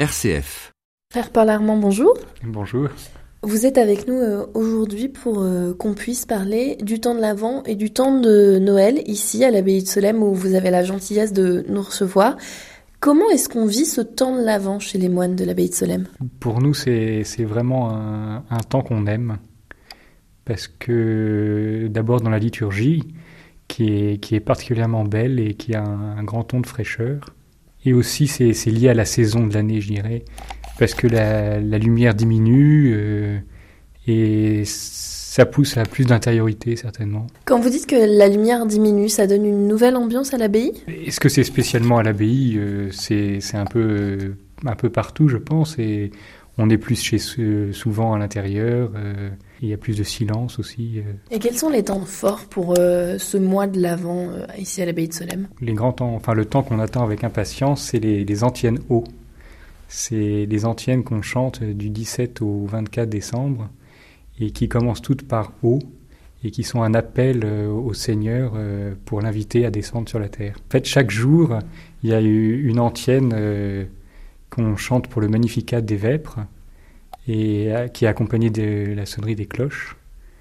RCF. Frère Paul Armand, bonjour. Bonjour. Vous êtes avec nous aujourd'hui pour qu'on puisse parler du temps de l'Avent et du temps de Noël, ici à l'abbaye de Solesmes, où vous avez la gentillesse de nous recevoir. Comment est-ce qu'on vit ce temps de l'Avent chez les moines de l'abbaye de Solesmes ? Pour nous, c'est vraiment un temps qu'on aime, parce que d'abord dans la liturgie, qui est particulièrement belle et qui a un grand ton de fraîcheur, et aussi c'est lié à la saison de l'année, je dirais, parce que la lumière diminue et ça pousse à plus d'intériorité, certainement. Quand vous dites que la lumière diminue, ça donne une nouvelle ambiance à l'abbaye ? Est-ce que c'est spécialement à l'abbaye ? C'est un peu partout, je pense, et on est plus souvent à l'intérieur, il y a plus de silence aussi. Et quels sont les temps forts pour ce mois de l'Avent ici à l'abbaye de Solesmes ? Les grands temps, enfin le temps qu'on attend avec impatience, c'est les antiennes hauts. C'est les antiennes qu'on chante du 17 au 24 décembre et qui commencent toutes par haut et qui sont un appel au Seigneur pour l'inviter à descendre sur la terre. En fait, chaque jour, il y a une antienne qu'on chante pour le Magnificat des Vêpres et qui est accompagnée de la sonnerie des cloches.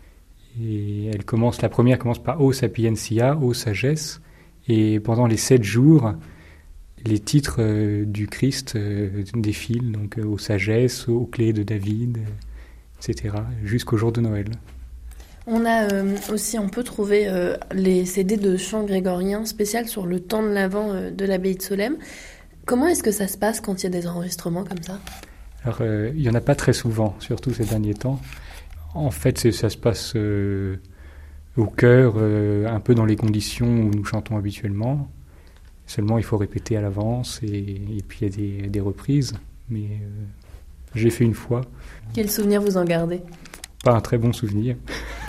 Et la première commence par O Sapientia, O Sagesse, et pendant les 7 jours, les titres du Christ défilent, donc aux sagesses, aux clés de David, etc., jusqu'au jour de Noël. On a on peut trouver les CD de chants grégoriens spécial sur le temps de l'Avent de l'abbaye de Solesmes. Comment est-ce que ça se passe quand il y a des enregistrements comme ça ? Alors, il n'y en a pas très souvent, surtout ces derniers temps. En fait, ça se passe au chœur, un peu dans les conditions où nous chantons habituellement. Seulement, il faut répéter à l'avance et puis il y a des reprises. Mais j'ai fait une fois. Quel souvenir vous en gardez ? Pas un très bon souvenir. Pourquoi ?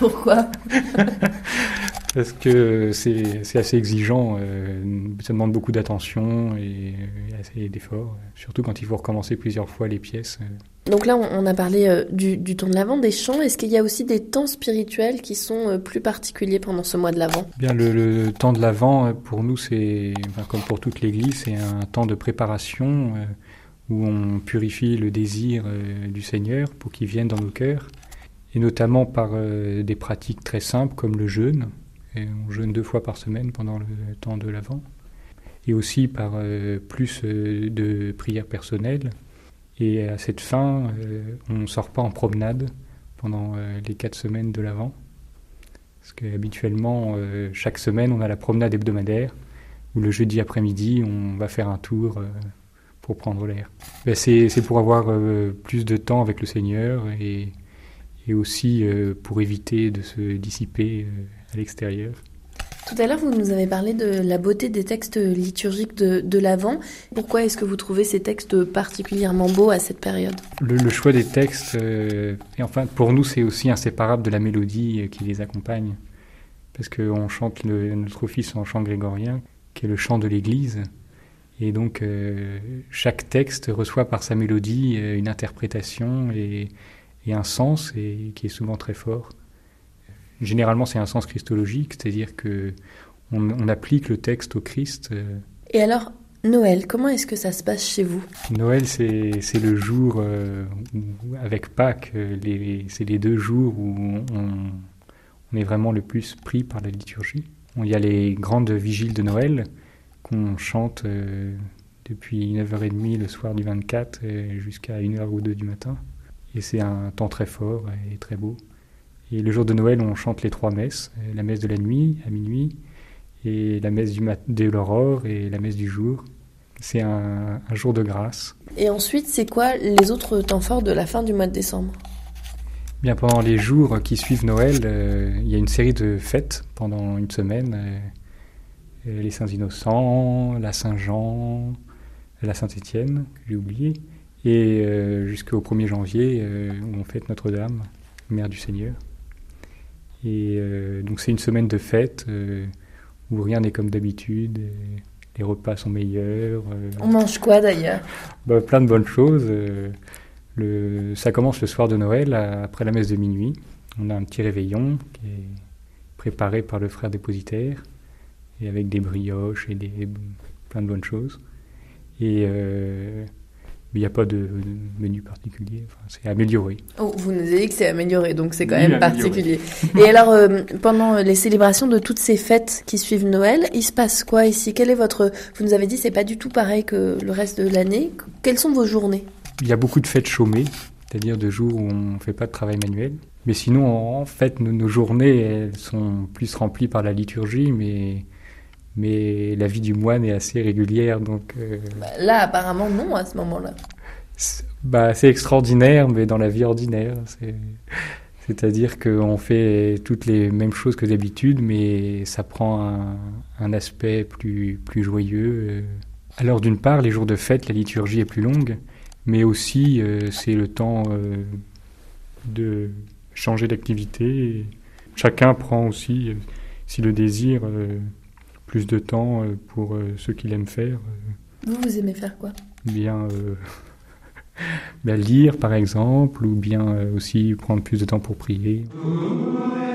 Parce que c'est assez exigeant. Ça demande beaucoup d'attention et assez d'efforts. Surtout quand il faut recommencer plusieurs fois les pièces. Donc là, on a parlé du temps de l'Avent, des chants. Est-ce qu'il y a aussi des temps spirituels qui sont plus particuliers pendant ce mois de l'Avent ? Bien, le temps de l'Avent, pour nous, comme pour toute l'Église, c'est un temps de préparation où on purifie le désir du Seigneur pour qu'il vienne dans nos cœurs. Et notamment par des pratiques très simples comme le jeûne. Et on jeûne 2 fois par semaine pendant le temps de l'Avent. Et aussi par plus de prières personnelles. Et à cette fin, on ne sort pas en promenade pendant les 4 semaines de l'Avent. Parce qu'habituellement, chaque semaine, on a la promenade hebdomadaire, où le jeudi après-midi, on va faire un tour pour prendre l'air. C'est pour avoir plus de temps avec le Seigneur et aussi pour éviter de se dissiper à l'extérieur. Tout à l'heure, vous nous avez parlé de la beauté des textes liturgiques de l'Avent. Pourquoi est-ce que vous trouvez ces textes particulièrement beaux à cette période ? Le choix des textes, et enfin pour nous, c'est aussi inséparable de la mélodie qui les accompagne. Parce qu'on chante notre office en chant grégorien, qui est le chant de l'Église. Et donc, chaque texte reçoit par sa mélodie une interprétation et un sens qui est souvent très fort. Généralement, c'est un sens christologique, c'est-à-dire qu'on applique le texte au Christ. Et alors, Noël, comment est-ce que ça se passe chez vous ? Noël, c'est le jour, avec Pâques, c'est les 2 jours où on est vraiment le plus pris par la liturgie. Il y a les grandes vigiles de Noël qu'on chante depuis 9h30 le soir du 24 jusqu'à 1h ou 2 du matin. Et c'est un temps très fort et très beau. Et le jour de Noël, on chante les 3 messes. La messe de la nuit, à minuit, et la messe de l'aurore et la messe du jour. C'est un jour de grâce. Et ensuite, c'est quoi les autres temps forts de la fin du mois de décembre ? Bien, pendant les jours qui suivent Noël, il y a une série de fêtes pendant une semaine. Les Saints Innocents, la Saint-Jean, la Saint-Étienne, que j'ai oublié. Et jusqu'au 1er janvier, où on fête Notre-Dame, Mère du Seigneur. Et donc c'est une semaine de fête où rien n'est comme d'habitude, les repas sont meilleurs. On mange quoi d'ailleurs ? Plein de bonnes choses. Ça commence le soir de Noël, après la messe de minuit. On a un petit réveillon qui est préparé par le frère dépositaire, et avec des brioches et plein de bonnes choses. Et Mais il n'y a pas de menu particulier, enfin, c'est amélioré. Oh, vous nous avez dit que c'est amélioré, donc c'est quand Oui, même amélioré. particulier. Et alors, pendant les célébrations de toutes ces fêtes qui suivent Noël, il se passe quoi ici? Quel est votre... Vous nous avez dit c'est pas du tout pareil que le reste de l'année. Quelles sont vos journées? Il y a beaucoup de fêtes chômées, c'est-à-dire de jours où on ne fait pas de travail manuel. Mais sinon, en fait, nos journées, elles sont plus remplies par la liturgie, mais la vie du moine est assez régulière, donc Là, apparemment, non, à ce moment-là. c'est extraordinaire, mais dans la vie ordinaire. C'est-à-dire qu'on fait toutes les mêmes choses que d'habitude, mais ça prend un aspect plus joyeux. Alors d'une part, les jours de fête, la liturgie est plus longue, mais aussi c'est le temps de changer d'activité. Chacun prend aussi, s'il le désire, plus de temps pour ce qu'il aime faire. Vous aimez faire quoi? Bien, lire par exemple, ou bien aussi prendre plus de temps pour prier.